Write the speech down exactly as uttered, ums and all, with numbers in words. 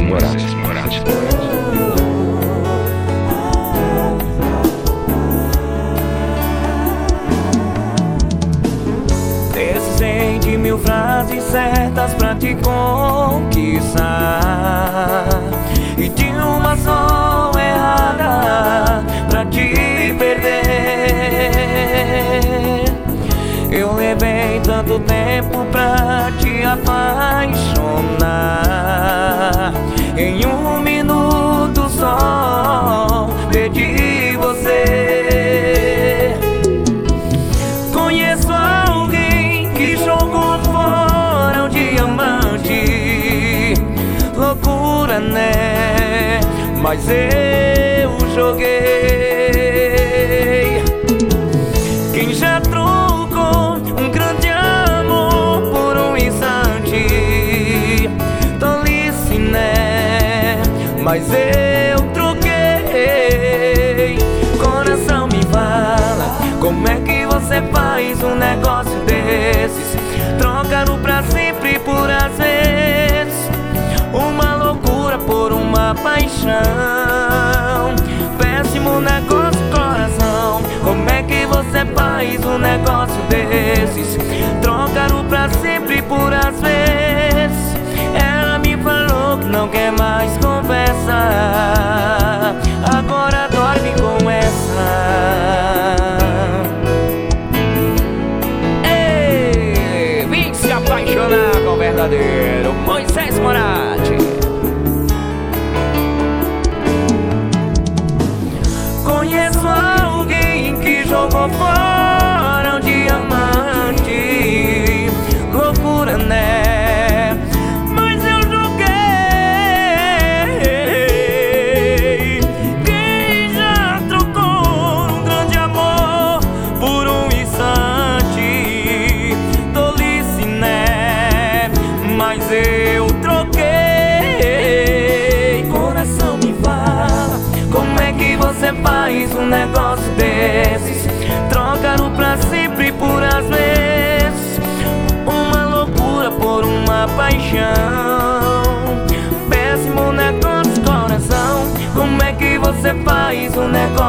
Moraes. Precisei de mil frases certas pra te conquistar e de uma só errada pra te perder. Eu levei tanto tempo pra te apaixonar. Em um minuto só perdi você. Conheço alguém que jogou fora um diamante. Loucura, né? Mas eu joguei. Quem já trocou um grande amor por um instante? Tolice, né? Mas eu troquei. Coração, me fala, como é que você faz um negócio desses? Troca no pra sempre por às vezes. Uma loucura por uma paixão. Péssimo negócio, coração. Como é que você faz um negócio desses? Troca no pra sempre por às vezes. Ela me falou que não quer mais conversa. Agora dorme com essa. Ei, vem se apaixonar com o verdadeiro Moisés Moratti. Conheço alguém que jogou fora um diamante. Loucura, né? Mas eu joguei. Quem já trocou um grande amor por um instante? Tolice, né? Mas eu troquei. Coração, me fala, como é que você faz um negócio desses? Troca no pra sempre por às vezes. Uma loucura por uma paixão. Péssimo negócio, coração. Como é que você faz um negócio